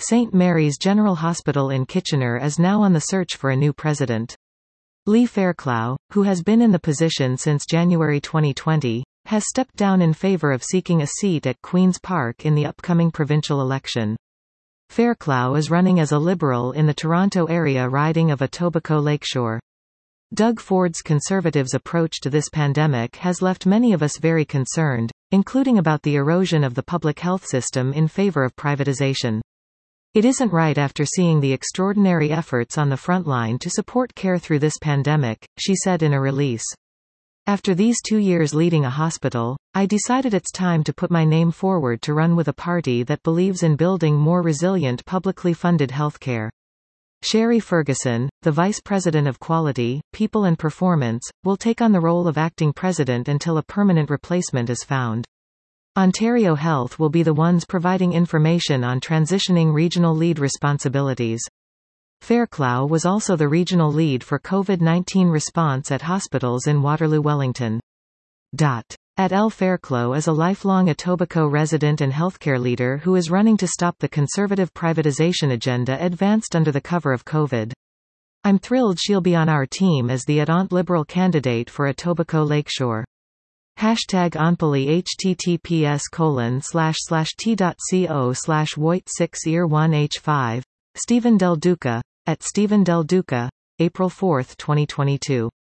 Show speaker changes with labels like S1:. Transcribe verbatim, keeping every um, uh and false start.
S1: Saint Mary's General Hospital in Kitchener is now on the search for a new president. Lee Fairclough, who has been in the position since January twenty twenty, has stepped down in favour of seeking a seat at Queen's Park in the upcoming provincial election. Fairclough is running as a Liberal in the Toronto area riding of Etobicoke Lakeshore. Doug Ford's Conservatives' approach to this pandemic has left many of us very concerned, including about the erosion of the public health system in favour of privatization. It isn't right after seeing the extraordinary efforts on the front line to support care through this pandemic, she said in a release. After these two years leading a hospital, I decided it's time to put my name forward to run with a party that believes in building more resilient publicly funded healthcare. Sherry Ferguson, the Vice President of Quality, People and Performance, will take on the role of acting president until a permanent replacement is found. Ontario Health will be the ones providing information on transitioning regional lead responsibilities. Fairclough was also the regional lead for COVID nineteen response at hospitals in Waterloo Wellington. At L. Fairclough is a lifelong Etobicoke resident and healthcare leader who is running to stop the Conservative privatization agenda advanced under the cover of COVID. I'm thrilled she'll be on our team as the Adant Liberal candidate for Etobicoke Lakeshore. Hashtag Onpoli https colon slash slash t.co slash voit six ear one h five. Stephen Del Duca, at Stephen Del Duca, April fourth twenty twenty-two.